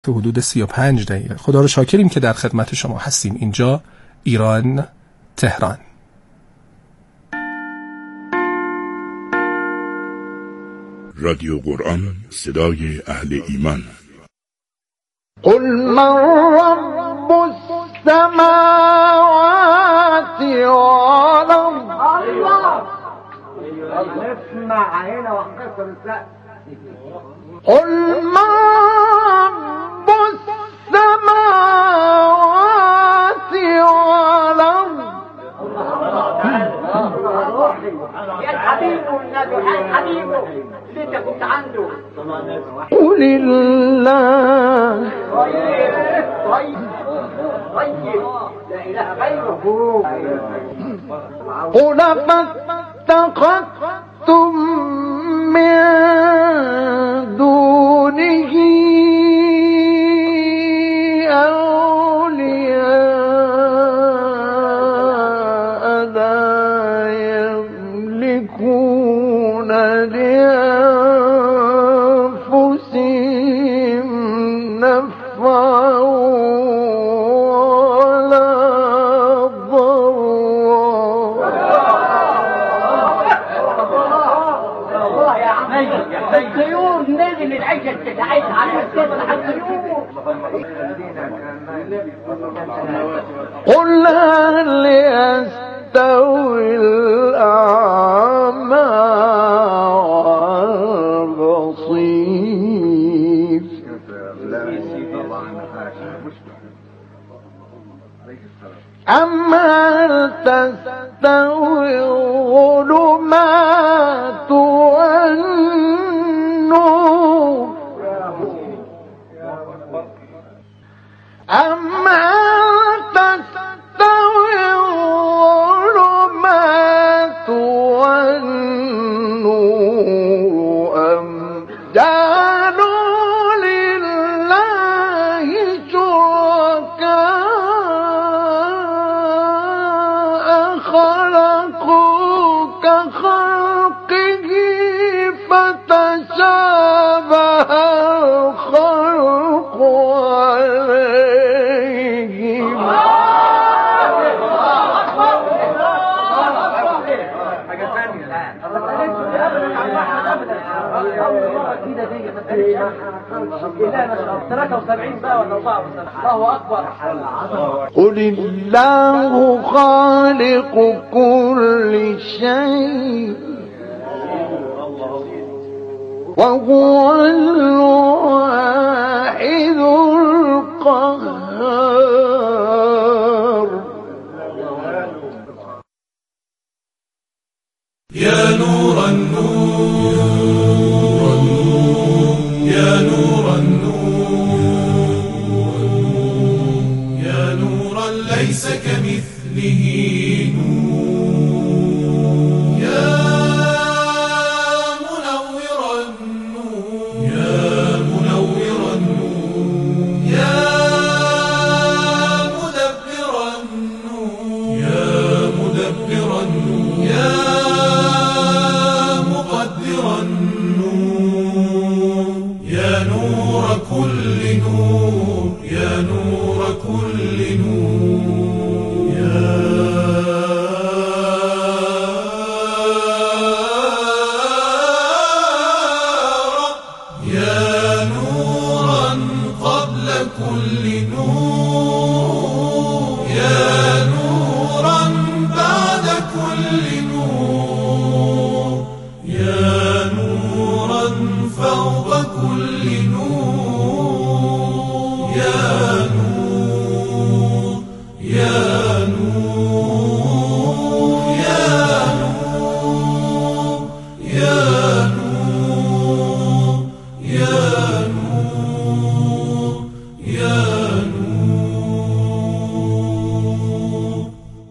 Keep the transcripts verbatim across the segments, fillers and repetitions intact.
به حدود سی و پنج دقیقه. خدا رو شاکریم که در خدمت شما هستیم. اینجا ایران، تهران. رادیو قرآن، صدای اهل ایمان. قل من رب السماوات والارض. اسمع هنا وحكسر السقف. قل من رب السماوات والارض. يا الحبيب والنبي يا الحبيب انت كنت عنده. قل الله. طيب طيب طيب لا اله غيره. قل فاتخذتم من دونه أولياء لا يملكون لأنفسهم نفعا ولا ضرا. الطيور لازم العيشة تتعيش على السبب الطيور. قل هل يستوي الأعمى والبصير أم هل تستوي الظلمات والنور أم هل تستوي الظلمات والنور أم جعلوا لله شركاء خلقوا كخلقه فتشابه الخلق عليهم. قل الله خالق كل شيء وهو الواحد القهار. يا نور النور يا نور النور يا نورا ليس كمثله نور. يا منور النور يا منور النور يا مدبر النور يا مدبر النور يا مقدر النور يا نور كل نور يا نور كل نور يا رب يا نورا قبل كل نور يا نورا بعد كل نور يا نورا فوق كل نور يا نور يا نور يا نور يا نور يا نور يا نور.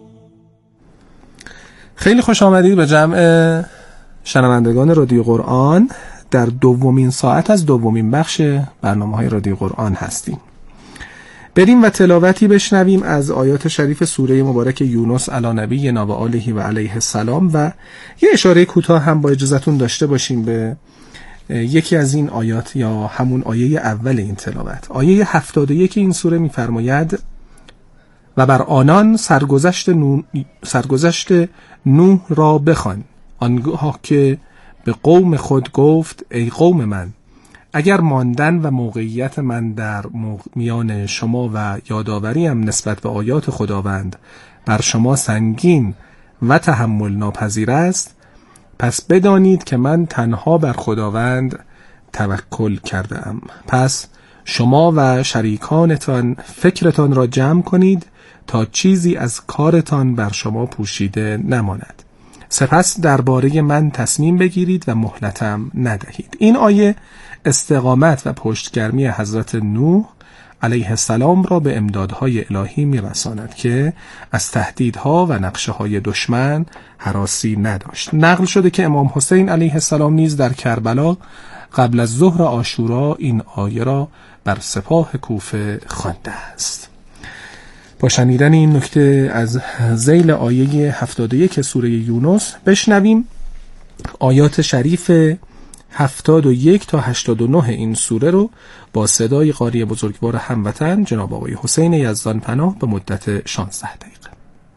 خیلی خوش آمدید به جمع شنوندگان رادیو قرآن. در دومین ساعت از دومین بخش برنامه‌های رادیو قرآن هستیم. بریم و تلاوتی بشنویم از آیات شریف سوره مبارک یونس علی نبینا و آله و علیه السلام و یه اشاره کوتاه هم با اجازهتون داشته باشیم به یکی از این آیات یا همون آیه اول این تلاوت. آیه هفتاد و یک این سوره می‌فرماید و بر آنان سرگذشت نوح, سرگذشت نوح را بخوان، آنگاه که به قوم خود گفت ای قوم من، اگر ماندن و موقعیت من در میان شما و یادآوریم نسبت به آیات خداوند بر شما سنگین و تحمل ناپذیر است، پس بدانید که من تنها بر خداوند توکل کرده ام. پس شما و شریکانتان فکرتان را جمع کنید تا چیزی از کارتان بر شما پوشیده نماند. سپس درباره من تصمیم بگیرید و مهلتم ندهید. این آیه استقامت و پشتگرمی حضرت نوح علیه السلام را به امدادهای الهی می‌رساند که از تهدیدها و نقشه‌های دشمن هراسی نداشت. نقل شده که امام حسین علیه السلام نیز در کربلا قبل از ظهر عاشورا این آیه را بر سپاه کوفه خوانده است. با شنیدن این نکته از ذیل آیه هفتاد و یک سوره یونس بشنویم آیات شریف هفتاد و یک تا هشتاد و نه این سوره رو با صدای قاری بزرگوار هموطن جناب آقای حسین یزدان پناه به مدت شانزده دقیقه.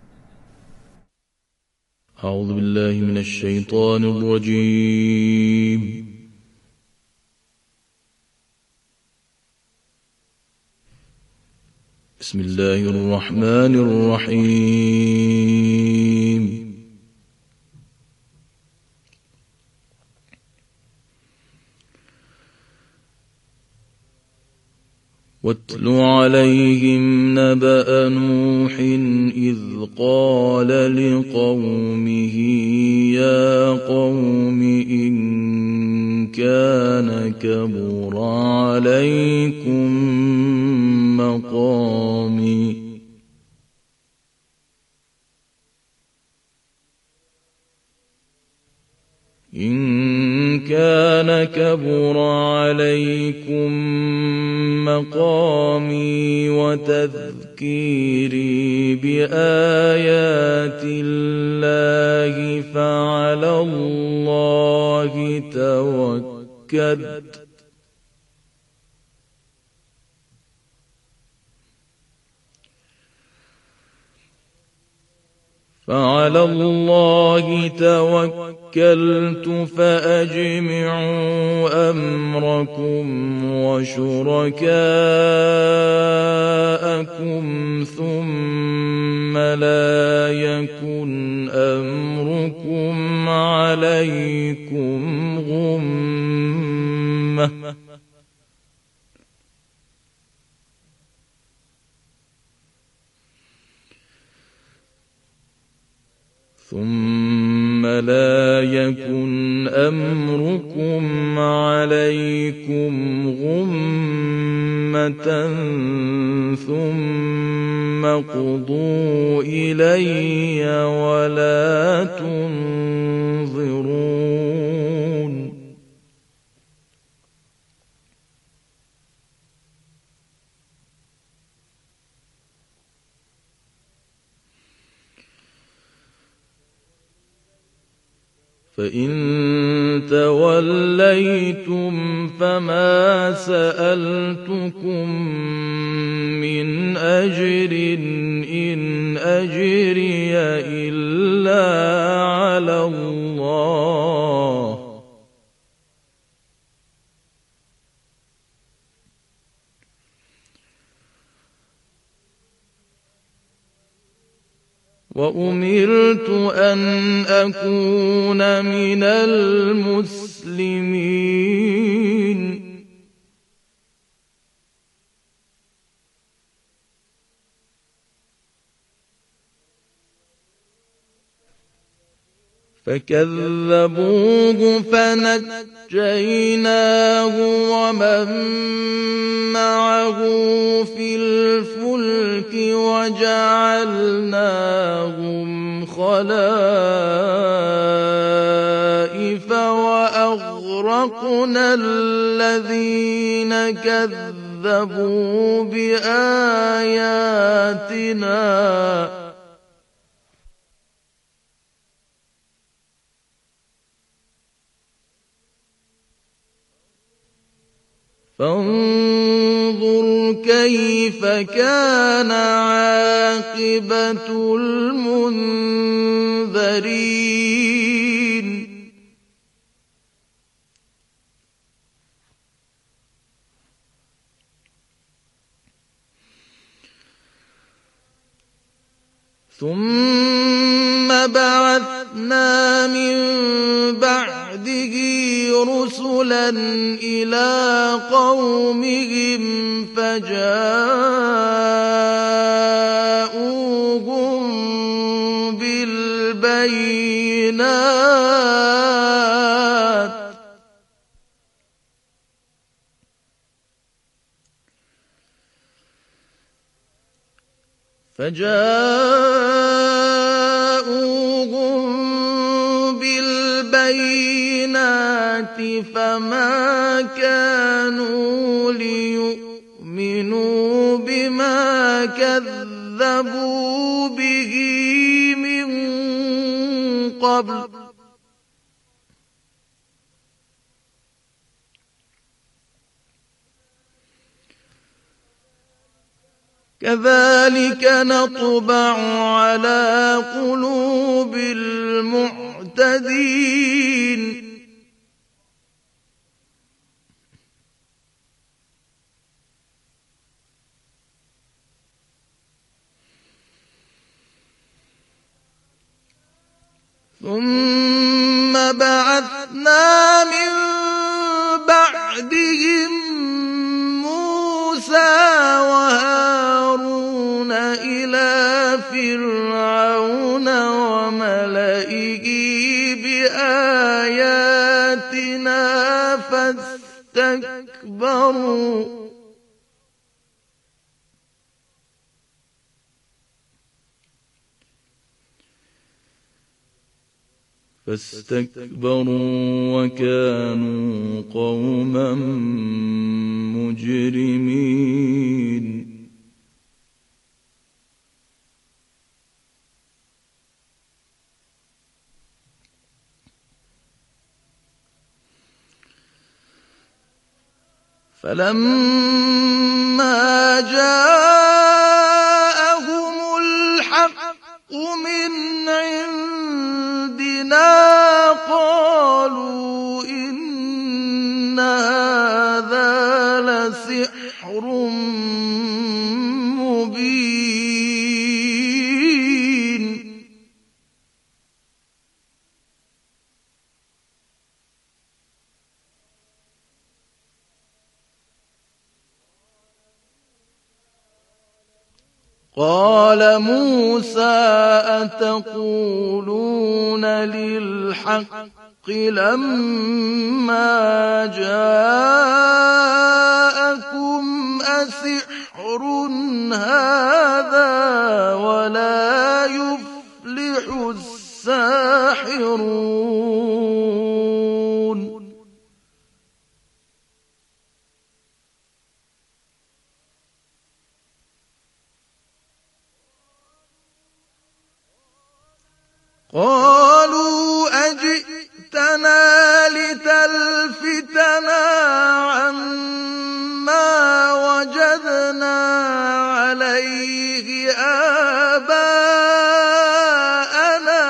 اعوذ بالله من الشیطان الرجیم. بسم الله الرحمن الرحیم. واتل عليهم نبأ نوح إذ قال لقومه يا قوم إن كان كبر عليكم مقامي إن كان كبر عليكم مقامي وتذكيري بآيات الله فعلى الله توكلت فعلى الله توكلت فأجمعوا أمركم وشركاءكم ثم لا يكن أمركم عليكم غمة ثم لا يكن أمركم عليكم غمة ثم قضوا إلي ولا تنظرون. فإن توليتم فما سألتكم من أجر إن أجري إلا على الله وأمرت أن أكون من المسلمين. فكذبوه فنجيناه ومن معه في الفلك وجعلناهم خلائف وأغرقنا الذين كذبوا بآياتنا فانظر كيف كان عاقبة المنذرين ثم بعثنا من بعده رسلا إلى قومهم فجاءوهم بالبينات فجاءوهم بالبينات فما كانوا ليؤمنوا بما كذبوا به من قبل كذلك نطبع على قلوب المعتدين ثم بعثنا من بعدهم موسى وهارون إلى فرعون وملئه بآياتنا فاستكبروا فاستكبروا وكانوا قوما مجرمين فلما جاءهم الحق من عندنا قالوا إن هذا لسحر مبين قال موسى أتقولون للحق لما جاءكم أسحر هذا ولا يفلح الساحرون قالوا أجئتنا لتلفتنا عما وجدنا عليه آباءنا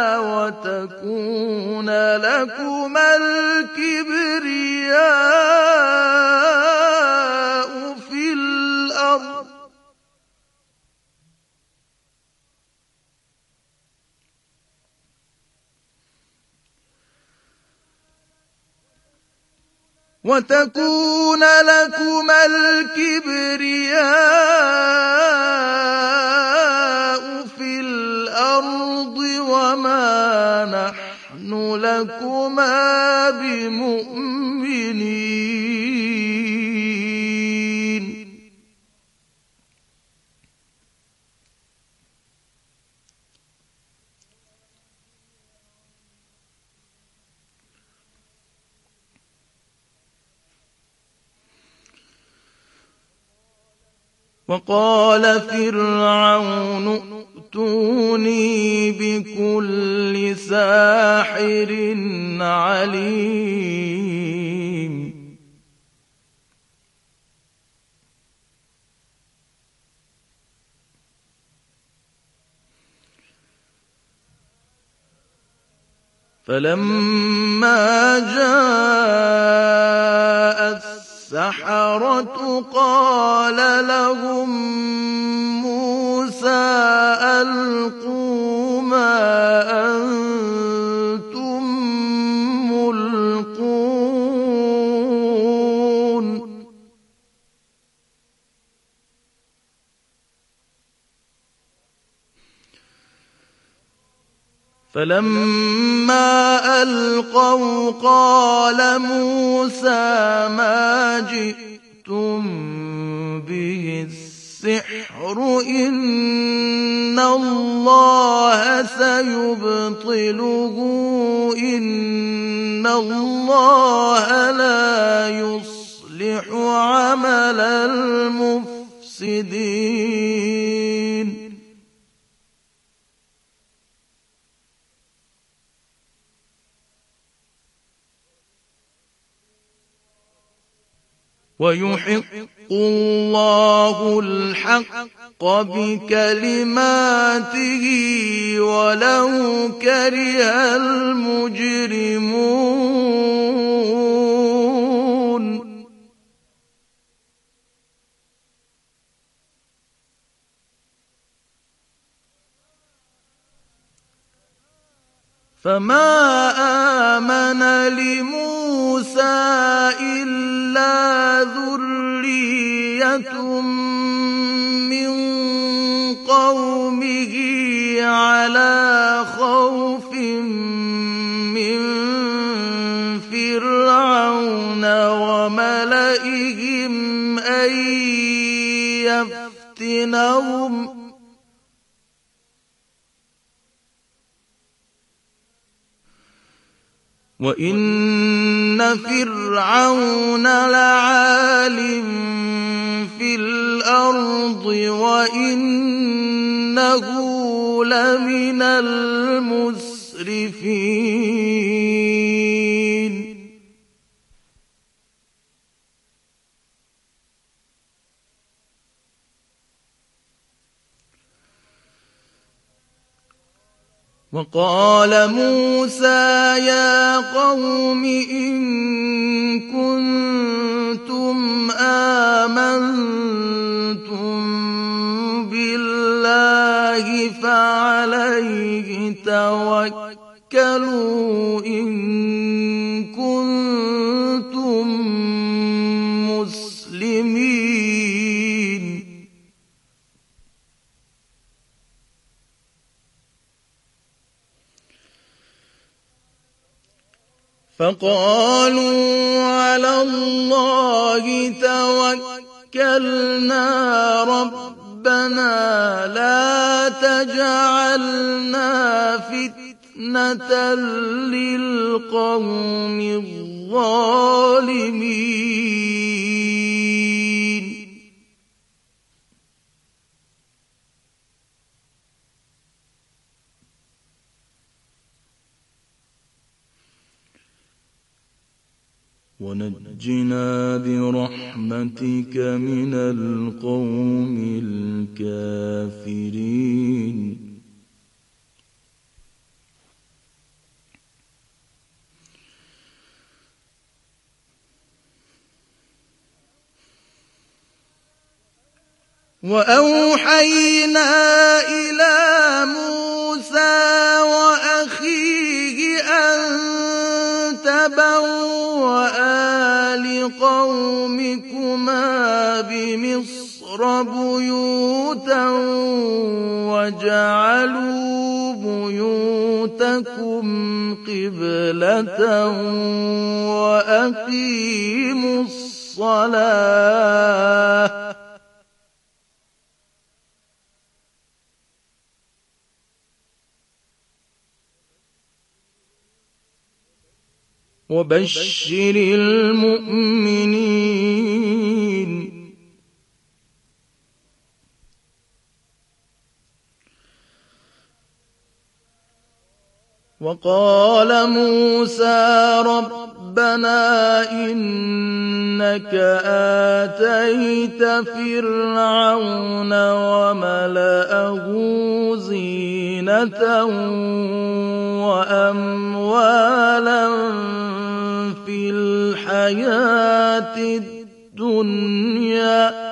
وتكون لكما الكبرياء في الأرض وتكون لكما الكبرياء في الأرض وما نحن لكما بمؤمنين وقال فرعون ائتوني بكل ساحر عليم فلما جاء السحرة قال لهم موسى ألقوا ما أنتم ملقون فلما ألقوا قال موسى ما جئتم به السحر إن الله سيبطله إن الله لا يصلح عمل المفسدين ويحق الله الحق بكلماته ولو كره المجرمون فما آمن لموسى إلا ذرية من قومه على خوف من فرعون وملئهم أن يفتنهم وإن فرعون لعال في الأرض وإنه لمن المسرفين وقال موسى يا قوم إن كنتم آمنتم بالله فعليه توكلوا إن كنتم مسلمين فقالوا على الله توكلنا ربنا لا تجعلنا فتنة للقوم الظالمين ونجنا برحمتك من القوم الكافرين وأوحينا إلى موسى وأخيه أن تبوأ لقومكما بمصر بيوتا وجعلوا بيوتكم قبلة وأقيموا الصلاة وبشر المؤمنين وقال موسى ربنا إنك آتيت فرعون وملأه زينة وأموالا وأموالا في الحياة الدنيا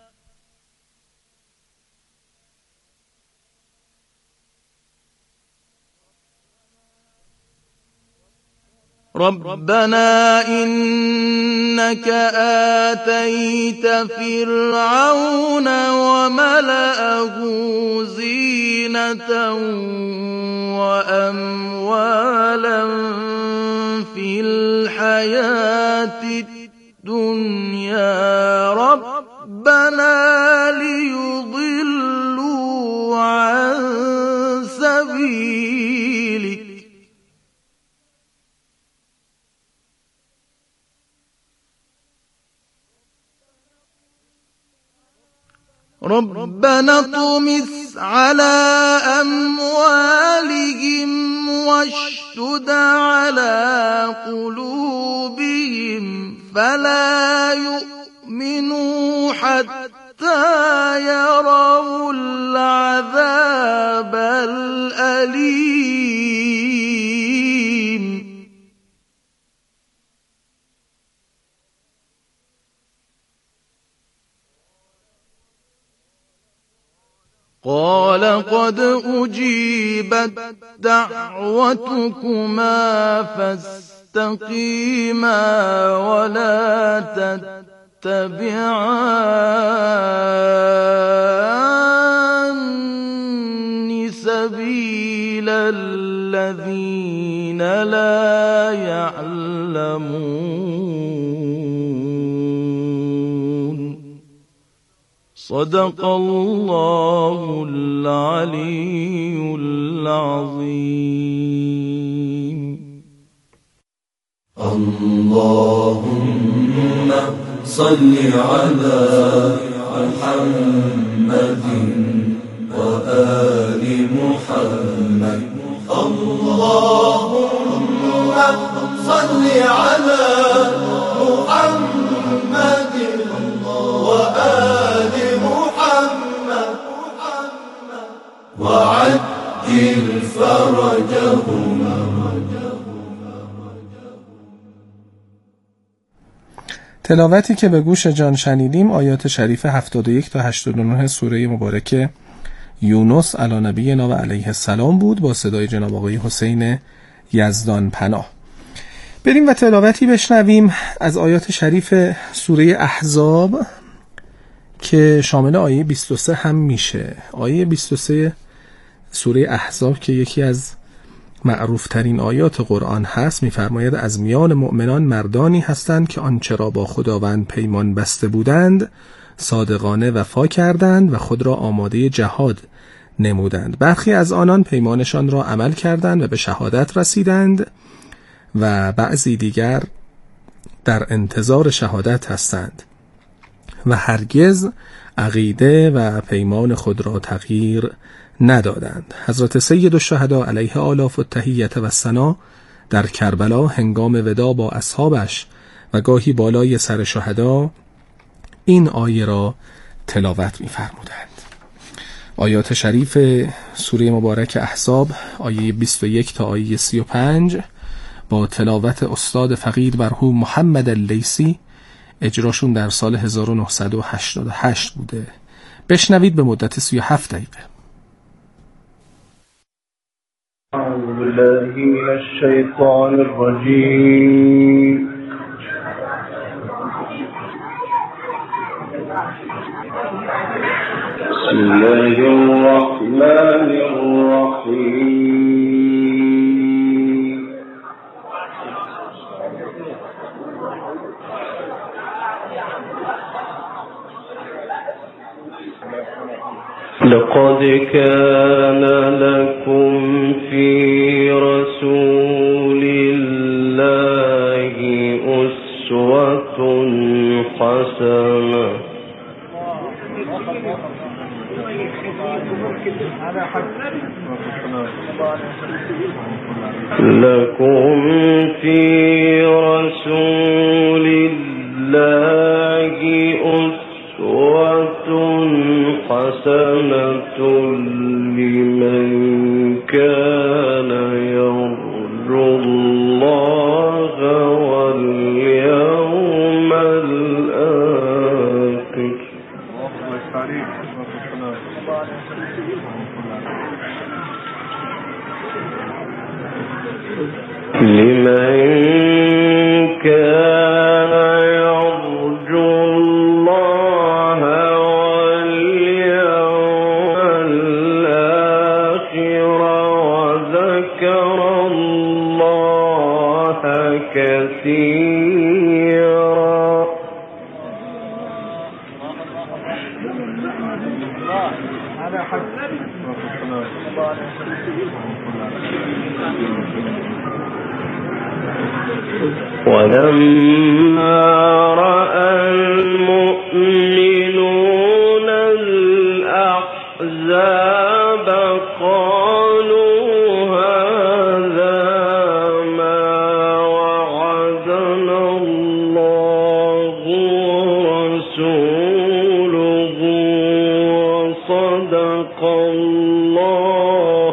ربنا إنك آتيت فرعون وملأه زينة وأموالا في الحياة الدنيا ربنا ليضلوا عن سبيلك ربنا اطمس على أموالهم واشدد على قلوبهم فلا يؤمنوا حتى يروا العذاب الأليم قال قد أجيبت دعوتكما فاستقيما ولا تتبعان سبيل الذين لا يعلمون صدق الله العلي العظيم. اللهم صل على محمد وآل محمد. اللهم صل على محمد وآل محمد وعجل فرجهم. تلاوتی که به گوش جان شنیدیم آیات شریف هفتاد و یک تا هشتاد و نه سوره مبارک یونس علی نبینا و علیه السلام بود با صدای جناب آقای حسین یزدان پناه. بریم و تلاوتی بشنویم از آیات شریف سوره احزاب که شامل آیه بیست و سه هم میشه. آیه بیست و سه سوره احزاب که یکی از معروف ترین آیات قرآن هست می‌فرماید از میان مؤمنان مردانی هستند که آنچه را با خداوند پیمان بسته بودند صادقانه وفا کردند و خود را آماده جهاد نمودند. برخی از آنان پیمانشان را عمل کردند و به شهادت رسیدند و بعضی دیگر در انتظار شهادت هستند و هرگز عقیده و پیمان خود را تغییر ندادند. حضرت سید الشهدا علیه آلاف التحیت و ثنا در کربلا هنگام ودا با اصحابش و گاهی بالای سر شهدا این آیه را تلاوت می‌فرمودند. آیات شریف سوره مبارک احزاب آیه بیست و یک تا آیه سی و پنج با تلاوت استاد فقید مرحوم محمد اللیثی، اجراشون در سال هزار و نهصد و هشتاد و هشت بوده. بشنوید به مدت سی و هفت دقیقه. أعوذ بالله من الشيطان الرجيم. بسم الله الرحمن الرحيم. لقد كان لكم في رسول الله أسوة حسنة لكم في رسول الله أسوة حسنة لمن كان يرجو لمن كان يرجو الله واليوم الآخر وذكر الله كثيرا. ولما رأى المؤمنون الأحزاب قالوا هذا ما وعدنا الله ورسوله وصدق الله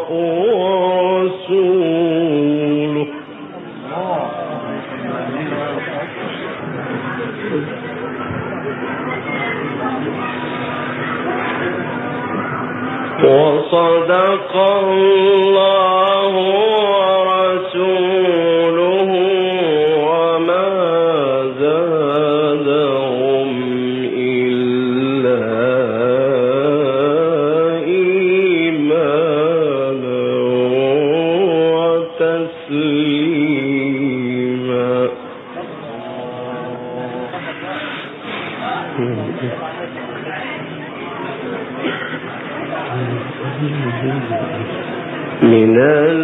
ورسوله. وصدق الله ورسوله وما زادهم إلا إيمانا وتسليما. من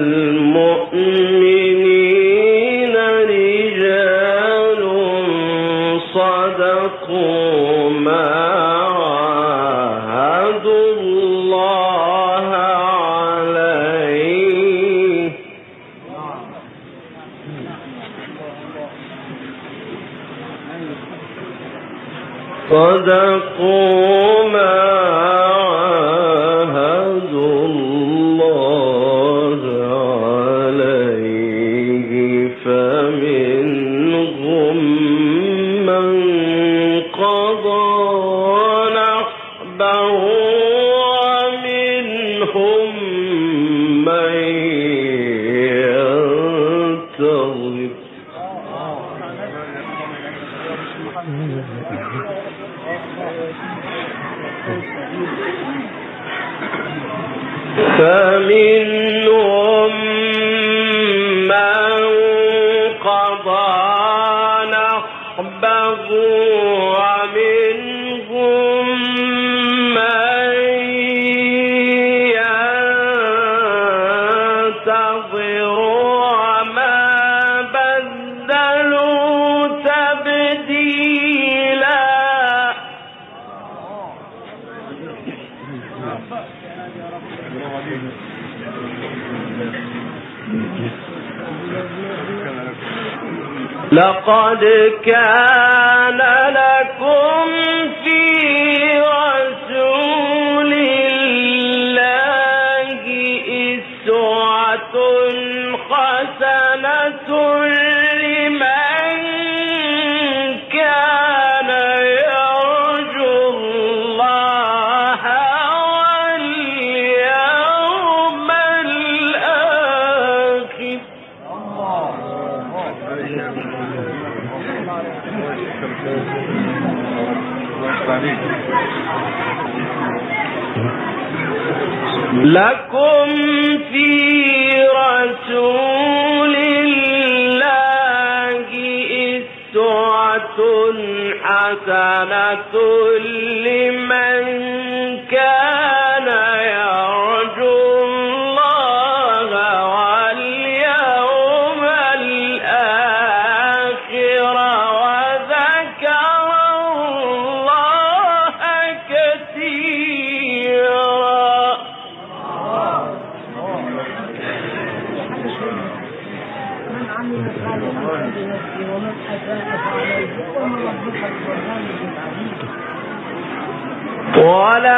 المؤمنين رجال صدقوا ما عاهدوا الله عليه صدقوا ما عاهدوا الله عليه فمنهم من قضى نحبه ومنهم من ينتظر. فمنهم من قضى نحبه ومنهم من ينتظر وما بدلوا تبديلا. لقد كان لكم في رسول الله أسوة حسنة لمن كان يرجو الله واليوم الآخر. لكم في رسول الله أسوة حسنة لمن كان يرجو الله واليوم الآخر وذكر الله كثيرا. من عمل صالحا فلنفسه ومن أساء فعليه ومن ربك الرحمن الرحيم.